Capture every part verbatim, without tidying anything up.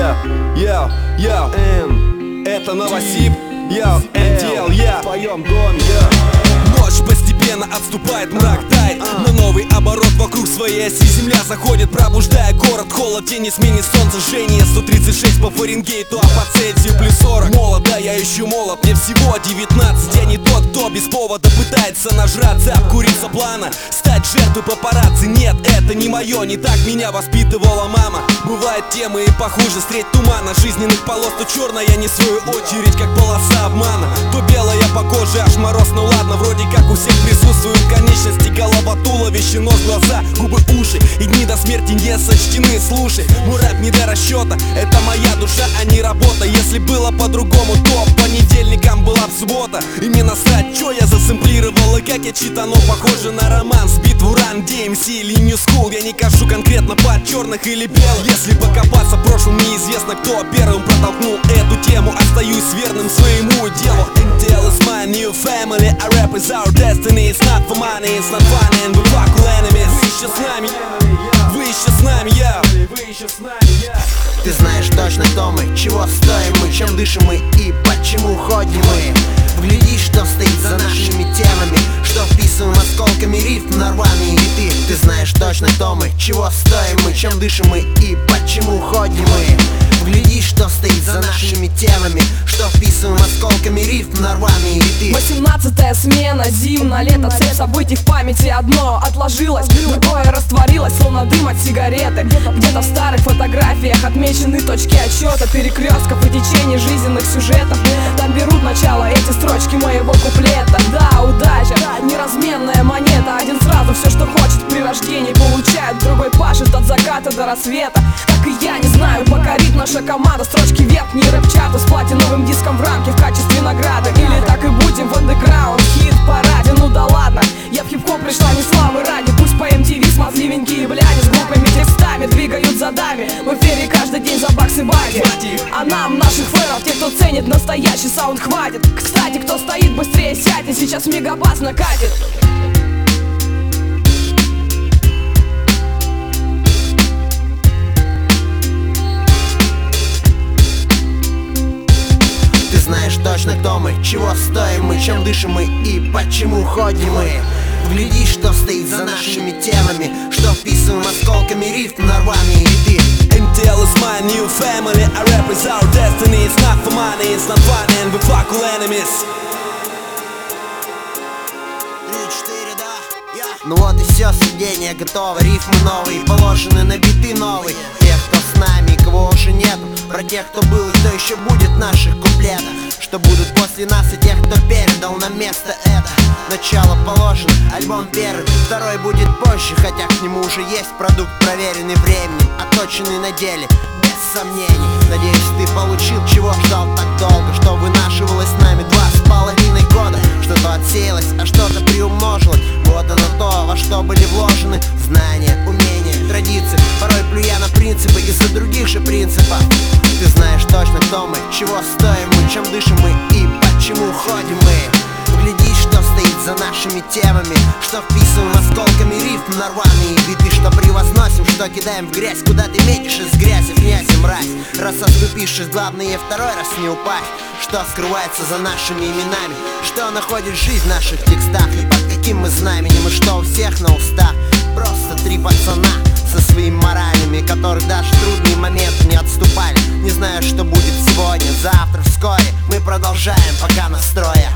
yeah, yeah, yeah, N. Это Новосиб, yeah, эн ти эл, yeah. В твоем доме, yeah. Ночь постепенно отступает, мрак тает, но новый оборот вокруг своей оси. Земля заходит, пробуждая город. Холод, тени, сменит солнце, жжение. Сто тридцать шесть по Фаренгейту, а по Цельсию плюс сорок. Молод, да, я еще молод, мне всего девятнадцать. Я не тот, кто без повода пытается нажраться, обкуриться плана, стать жертвой папарацци. Нет, это не мое, не так меня воспитывала мама. Бывают темы и похуже, средь тумана жизненных полос. То черная, не в свою очередь, как полоса обмана. То белая по коже, аж мороз, ну ладно. Вроде как у всех присутствуют конечности, голова, туловище, нос, глаза, губы, уши. И дни до смерти не сочтены, слушай. Мой рэп не до расчета, это моя душа, а не работа. Если было по-другому, то понедельникам была б суббота. И мне насрать, чё я засэмплировал и как я читано. Похоже на роман, Speed Run, ди эм си или New School. Я не кажу конкретно под черных или белых. Если покопаться в прошлом, неизвестно, кто первым протолкнул эту тему. Остаюсь верным своему делу. эн ти эл is my new family, I rap is our destiny. It's not for money, it's not fun, and we fuck with enemies. Вы еще с нами, вы еще с нами, я. Вы еще с нами, я. Ты знаешь точно, кто мы, чего стоим мы, чем дышим мы и почему ходим мы. Вглядишь, что стоит за нашими темами, что вписываем осколками рифм на рваные биты. Ты знаешь точно, кто мы, чего стоим мы, чем дышим мы и почему ходим мы. Вглядишь, что стоит за нашими темами, что вписываем осколками рифм на рваные биты. Восемнадцатая смена, зимно, лето, цепь событий в памяти. Одно отложилось, другое растворилось, словно дым от сигареты. Где-то в старых фотографиях отмечены точки отсчета перекрестков и течений жизненных сюжетов. Там берут начало эти строчки моего куплета. Да, удача, неразменная монета. Один сразу все, что хочет при рождении, получает, другой пашет от заката до рассвета. Так и я не знаю, покорит наша команда строчки верхние рэп-чарты с платиновым диском в рамке в качестве награды. Или так и будем в андеграунд хит-параде. Ну да ладно, я в хип-хоп пришла не славы ради. Пусть по эм ти ви смазливенькие бляди с глупыми текстами двигают задами. В эфире каждый день за баксы бади. А нам, наших фэнов, те, кто ценит настоящий саунд, хватит. Кстати, кто стоит, быстрее сядьте, сейчас мегабас накатит. Знаешь точно, кто мы, чего стоим мы, чем дышим мы и почему ходим мы. Вглядишь, что стоит за нашими темами, что вписываем осколками рифм на рваные биты. эн ти эл is my new family, I rap is our destiny. It's not for money, it's not fun, and we fuck with enemies. Ну вот и все, сведение готово, рифмы новые, положены на биты новые. Тех, кто с нами, кого уже нету, про тех, кто был и кто еще будет в наших куплетах. Что будут после нас и тех, кто передал нам место это. Начало положено, альбом первый, второй будет позже, хотя к нему уже есть продукт, проверенный временем, отточенный на деле, без сомнений. Надеюсь, ты получил, чего ждал так долго, что вынашивалось с нами два с половиной года. Что-то отсеялось, а что-то приумножилось. Вот оно то, во что были вложены знания, умения, традиции. Порой плюя на принципы из-за других же принципов. Ты знаешь точно, кто мы, чего стоим мы, чем дышим мы и почему ходим мы. Глядишь, что стоит за нашими темами, что вписываем осколками рифм на рваные биты. Что превозносим, что кидаем в грязь, куда ты метишь из грязи, князь и мразь. Раз оступившись, главное второй раз не упасть. Что скрывается за нашими именами, что находит жизнь в наших текстах и под каким мы знаменем, и что у всех на устах. Просто три пацана со своими моралями, которых даже трудные моменты не отступали. Не знаю, что будет сегодня, завтра, вскоре. Мы продолжаем, пока настроя.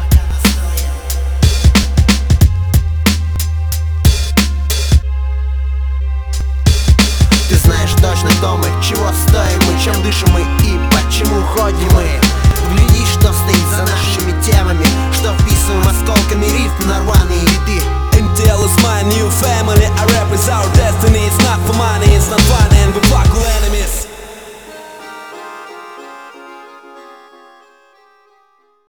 Ты знаешь точно, кто мы, чего стоим мы, чем дышим мы и почему ходим мы. Глядишь, что стоит за нашими темами, что вписываем осколками рифм на рваные биты. эн ти эл is my new family.